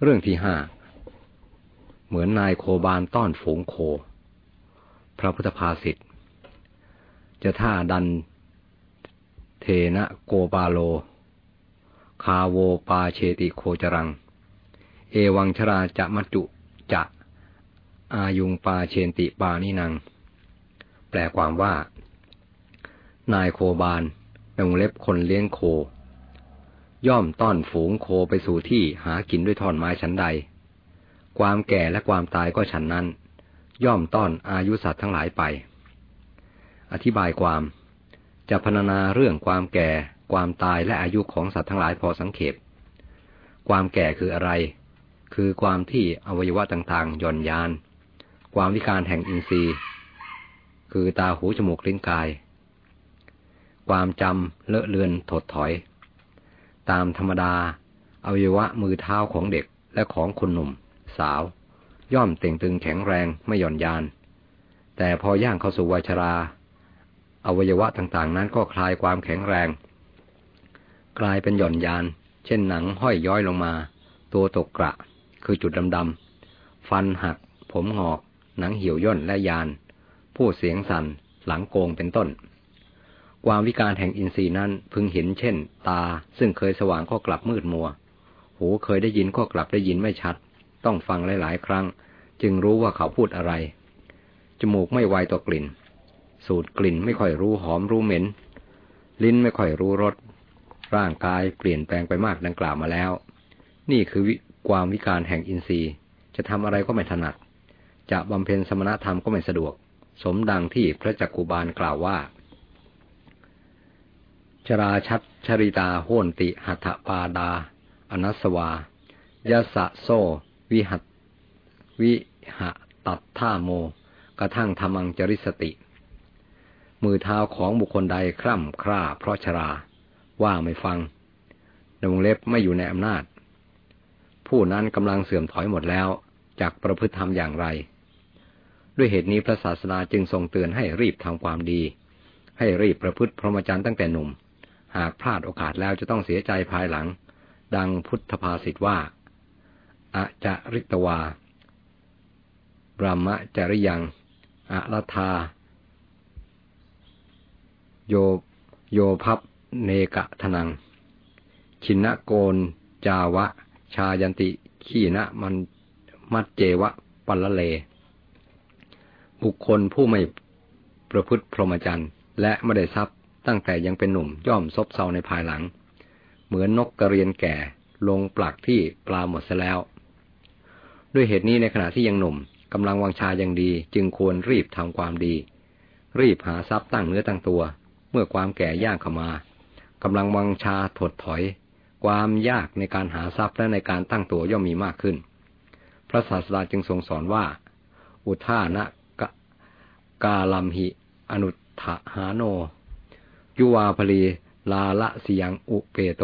เรื่องที่ห้าเหมือนนายโคบาลต้อนฝูงโคพระพุทธภาษิตจะท่าดันเทนะโกบาโลคาโวปาเชติโคจรังเอวังชราจะมัจจุจะอายุงปาเชนติปานินังแปลความว่านายโคบาลเป็นวงเล็บคนเลี้ยงโคย่อมต้อนฝูงโคไปสู่ที่หากินด้วยท่อนไม้ฉันใดความแก่และความตายก็ฉันนั้นย่อมต้อนอายุสัตว์ทั้งหลายไปอธิบายความจะพรรณนาเรื่องความแก่ความตายและอายุของสัตว์ทั้งหลายพอสังเขปความแก่คืออะไรคือความที่อวัยวะต่างๆหย่อนยานความวิการแห่งอินทรีย์คือตาหูจมูกลิ้นกายความจำเลอะเลือนถดถอยตามธรรมดาอวัยวะมือเท้าของเด็กและของคนหนุ่มสาวย่อมเต่งตึงแข็งแรงไม่หย่อนยานแต่พอย่างเข้าสู่วัยชราอวัยวะต่างๆนั้นก็คลายความแข็งแรงกลายเป็นหย่อนยานเช่นหนังห้อยย้อยลงมาตัวตกกระคือจุดดำๆฟันหักผมงอกหนังเหี่ยวย่นและยานพูดเสียงสั่นหลังโกงเป็นต้นความวิการแห่งอินทรีย์นั้นพึงเห็นเช่นตาซึ่งเคยสว่างก็กลับมืดมัวหูเคยได้ยินก็กลับได้ยินไม่ชัดต้องฟังหลายๆครั้งจึงรู้ว่าเขาพูดอะไรจมูกไม่ไวต่อกลิ่นสูดกลิ่นไม่ค่อยรู้หอมรู้เหม็นลิ้นไม่ค่อยรู้รสร่างกายเปลี่ยนแปลงไปมากดังกล่าวมาแล้วนี่คือความวิการแห่งอินทรีย์จะทำอะไรก็ไม่ถนัดจะบำเพ็ญสมณธรรมก็ไม่สะดวกสมดังที่พระจักกุบาลกล่าวว่าชราชัดชริตาโหนติหัตถปาดาอนัสสวายสะโซวิหะตัทธาโมกระทั่งธรรมังจริสติมือเท้าของบุคคลใดคร่ำคร่าเพราะชราว่าไม่ฟังในวงเล็บไม่อยู่ในอำนาจผู้นั้นกำลังเสื่อมถอยหมดแล้วจากประพฤติธรรมอย่างไรด้วยเหตุนี้พระศาสดาจึงทรงเตือนให้รีบทำความดีให้รีบประพฤติพรหมจรรย์ตั้งแต่หนุ่มหากพลาดโอกาสแล้วจะต้องเสียใจภายหลังดังพุทธภาษิตว่าอะจาริตวาบรมจริยังอะรัธาโยภัพเนกะทนังชินโกนจาวะชายันติขีนะมันมัจเจวะปัลละเลบุคคลผู้ไม่ประพฤติพรหมจรรย์และไม่ได้ทรัพย์ตั้งแต่ยังเป็นหนุ่มย่อมซบเซาในภายหลังเหมือนนกกระเรียนแก่ลงปลักที่ปลาหมดเสียแล้วด้วยเหตุนี้ในขณะที่ยังหนุ่มกำลังวังชายังดีจึงควรรีบทำความดีรีบหาทรัพย์ตั้งเนื้อตั้งตัวเมื่อความแก่ย่างเข้ามากำลังวังชาถดถอยความยากในการหาทรัพย์และในการตั้งตัวย่อมมีมากขึ้นพระศาสดาจึงทรงสอนว่าอุทานะกาลัมหิอนุทหาโนยุวาภลีลาละสิยังอุเปโต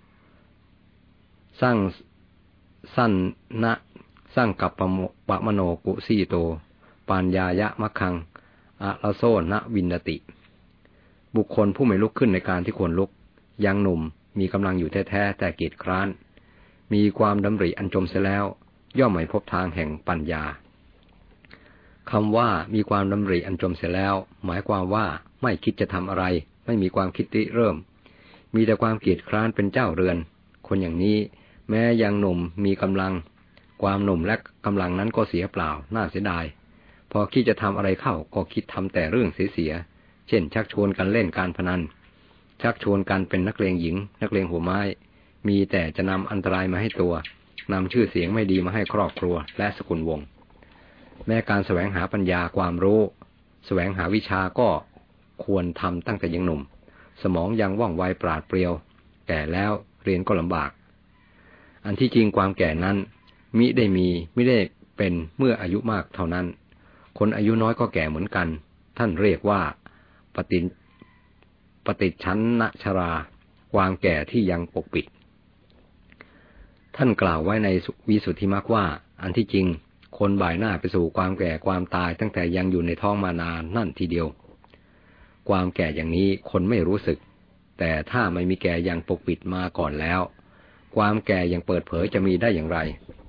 สร้างสั้นนะสร้างกับปะมโนกุสีโตปัญญายะมัคคังอะละโซนะวินติบุคคลผู้ไม่ลุกขึ้นในการที่ควรลุกยังหนุ่มมีกำลังอยู่แท้ๆแต่เกียจคร้านมีความดำริอันจมเสียแล้วย่อมไม่พบทางแห่งปัญญาคำว่ามีความดำริอันจมเสียแล้วหมายความว่าไม่คิดจะทำอะไรไม่มีความคิดริเริ่มมีแต่ความเกียจคร้านเป็นเจ้าเรือนคนอย่างนี้แม้ยังหนุ่มมีกำลังความหนุ่มและกำลังนั้นก็เสียเปล่าน่าเสียดายพอคิดจะทำอะไรเข้าก็คิดทำแต่เรื่องเสียเช่นชักชวนกันเล่นการพนันชักชวนกันเป็นนักเลงหญิงนักเลงหัวไม้มีแต่จะนำอันตรายมาให้ตัวนำชื่อเสียงไม่ดีมาให้ครอบครัวและสกุลวงศ์แม้การแสวงหาปัญญาความรู้แสวงหาวิชาก็ควรทำตั้งแต่ยังหนุ่มสมองยังว่องไวปราดเปรียวแก่แล้วเรียนก็ลำบากอันที่จริงความแก่นั้นมิได้เป็นเมื่ออายุมากเท่านั้นคนอายุน้อยก็แก่เหมือนกันท่านเรียกว่าปฏิชันนชราความแก่ที่ยังปกปิดท่านกล่าวไว้ในวิสุทธิมรรคว่าอันที่จริงคนบ่ายหน้าไปสู่ความแก่ความตายตั้งแต่ยังอยู่ในท้องมานานนั่นทีเดียวความแก่อย่างนี้คนไม่รู้สึกแต่ถ้าไม่มีแก่ยังปกปิดมาก่อนแล้วความแก่ยังเปิดเผยจะมีได้อย่างไร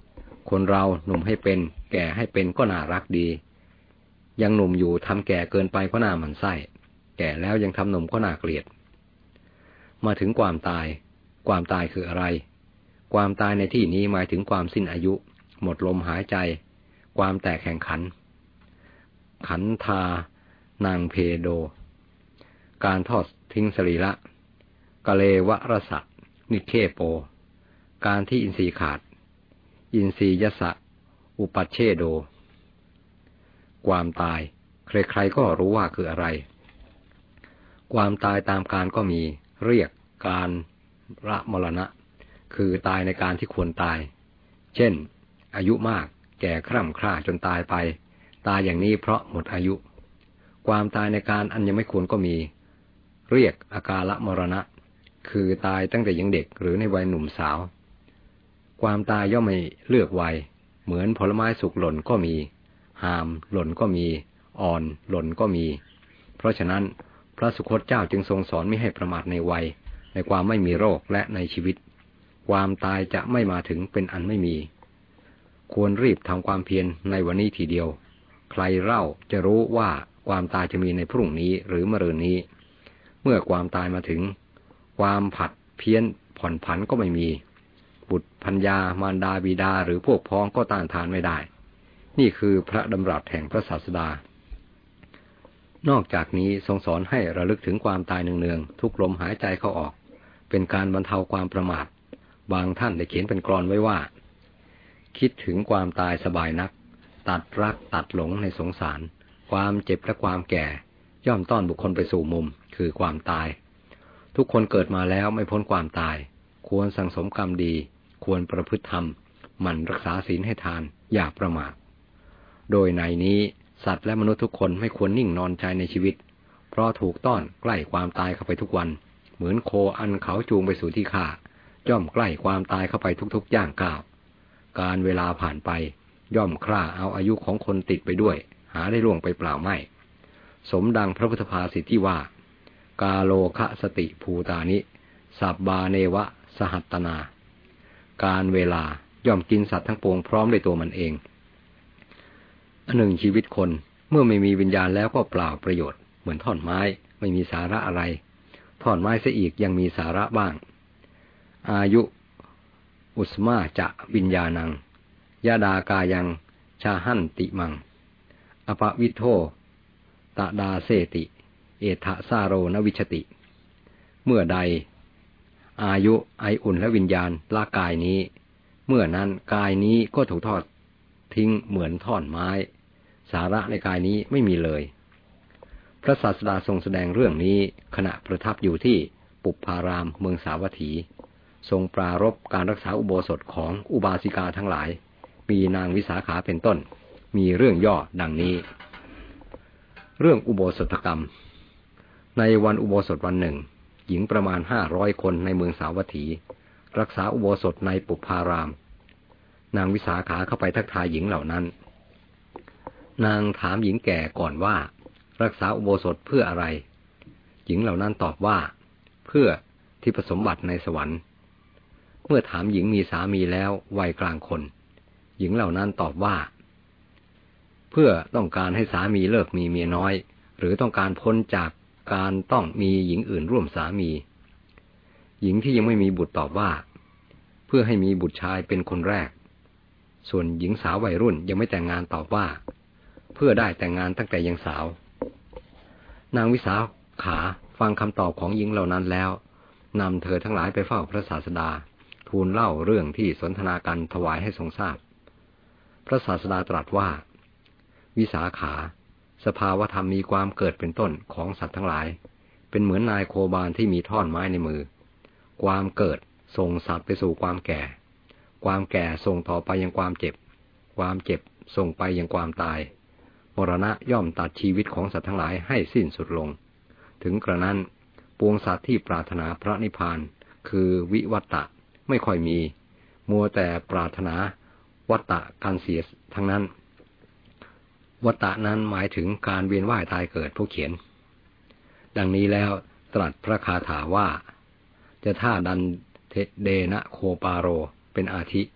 คนเราหนุ่มให้เป็นแก่ให้เป็นก็น่ารักดียังหนุ่มอยู่ทำแก่เกินไปก็น่าหมั่นไส้แก่แล้วยังทำหนุ่มก็น่าเกลียดมาถึงความตายความตายคืออะไรความตายในที่นี้หมายถึงความสิ้นอายุหมดลมหายใจความแตกแห่งขันธ์ขันธานางเพโดการทอดทิ้งสรีระกะเลวรสะนิเคโปการที่อินทรีย์ขาดอินทรียสะอุปัชเชโดความตายใครๆก็รู้ว่าคืออะไรความตายตามการก็มีเรียกการละมรณะคือตายในการที่ควรตายเช่นอายุมากแก่คร่ำคร่าจนตายไปตายอย่างนี้เพราะหมดอายุความตายในการอันยังไม่ควรก็มีเรียกอาการละมรณะคือตายตั้งแต่ยังเด็กหรือในวัยหนุ่มสาวความตายย่อมไม่เลือกวัยเหมือนผลไม้สุกหล่นก็มีหามหล่นก็มีอ่อนหล่นก็มีเพราะฉะนั้นพระสุคตเจ้าจึงทรงสอนไม่ให้ประมาทในวัยในความไม่มีโรคและในชีวิตความตายจะไม่มาถึงเป็นอันไม่มีควรรีบทำความเพียรในวันนี้ทีเดียวใครเล่าจะรู้ว่าความตายจะมีในพรุ่งนี้หรือมะรืนนี้เมื่อความตายมาถึงความผัดเพี้ยนผ่อนผันก็ไม่มีบุตรภรรยามารดาบิดาหรือพวกพ้องก็ต้านทานไม่ได้นี่คือพระดำรัสแห่งพระศาสดานอกจากนี้ทรงสอนให้ระลึกถึงความตายเนืองๆทุกลมหายใจเข้าออกเป็นการบรรเทาความประมาทบางท่านได้เขียนเป็นกลอนไว้ว่าคิดถึงความตายสบายนักตัดรักตัดหลงในสงสารความเจ็บและความแก่ย่อมต้อนบุคคลไปสู่มุมคือความตายทุกคนเกิดมาแล้วไม่พ้นความตายควรสั่งสมกรรมดีควรประพฤติธรรมหมั่นรักษาศีลให้ทานอย่าประมาทโดยในนี้สัตว์และมนุษย์ทุกคนไม่ควรนิ่งนอนใจในชีวิตเพราะถูกต้อนใกล้ความตายเข้าไปทุกวันเหมือนโคอันเขาจูงไปสู่ที่ฆ่าย่อมใกล้ความตายเข้าไปทุกๆย่างก้าวการเวลาผ่านไปย่อมฆ่าเอาอายุของคนติดไปด้วยหาได้ล่วงไปเปล่าไม่สมดังพระพุทธภาษิตที่ว่ากาโลคะสติภูตานิสับบาเนวะสหัตตนาการเวลาย่อมกินสัตว์ทั้งปวงพร้อมด้วยตัวมันเองอันหนึ่งชีวิตคนเมื่อไม่มีวิญญาณแล้วก็เปล่าประโยชน์เหมือนท่อนไม้ไม่มีสาระอะไรท่อนไม้เสียอีกยังมีสาระบ้างอายุอุสมาจะวิญญาณังยาดากายังชาหันติมังอปวิโทตะดาเสติเอทะซาโรนวิชติเมื่อใดอายุไออุ่นและวิญญาณละกายนี้เมื่อนั้นกายนี้ก็ถูกทอดทิ้งเหมือนท่อนไม้สาระในกายนี้ไม่มีเลยพระศาสดาทรงแสดงเรื่องนี้ขณะประทับอยู่ที่ปุปพารามเมืองสาวัตถีทรงปรารภการรักษาอุโบสถของอุบาสิกาทั้งหลายมีนางวิสาขาเป็นต้นมีเรื่องย่อดังนี้เรื่องอุโบสถกรรมในวันอุโบสถวันหนึ่งหญิงประมาณ500คนในเมืองสาวัตถีรักษาอุโบสถในปุปพารามนางวิสาขาเข้าไปทักทายหญิงเหล่านั้นนางถามหญิงแก่ก่อนว่ารักษาอุโบสถเพื่ออะไรหญิงเหล่านั้นตอบว่าเพื่อทิพย์สมบัติในสวรรค์เมื่อถามหญิงมีสามีแล้ววัยกลางคนหญิงเหล่านั้นตอบว่าเพื่อต้องการให้สามีเลิกมีเมียน้อยหรือต้องการพ้นจากการต้องมีหญิงอื่นร่วมสามีหญิงที่ยังไม่มีบุตรตอบว่าเพื่อให้มีบุตรชายเป็นคนแรกส่วนหญิงสาววัยรุ่นยังไม่แต่งงานตอบว่าเพื่อได้แต่งงานตั้งแต่ยังสาวนางวิสาขาฟังคำตอบของหญิงเหล่านั้นแล้วนำเธอทั้งหลายไปเฝ้าพระศาสดาทูลเล่าเรื่องที่สนทนากันถวายให้ทรงทราบพระศาสดาตรัสว่าวิสาขาสภาวธรรมมีความเกิดเป็นต้นของสัตว์ทั้งหลายเป็นเหมือนนายโคบาลที่มีท่อนไม้ในมือความเกิดส่งสัตว์ไปสู่ความแก่ความแก่ส่งต่อไปยังความเจ็บความเจ็บส่งไปยังความตายมรณะย่อมตัดชีวิตของสัตว์ทั้งหลายให้สิ้นสุดลงถึงกระนั้นปวงสัตว์ที่ปรารถนาพระนิพพานคือวิวัตตะไม่ค่อยมีมัวแต่ปรารถนาวัตตะการเสียทั้งนั้นวัตตะนั้นหมายถึงการเวียนว่ายตายเกิดผู้เขียนดังนี้แล้วตรัสพระคาถาว่าจะท่าดันเดนะโคปาโรเป็นอาทิ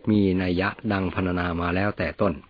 มีนัยยะดังพรรณนามาแล้วแต่ต้น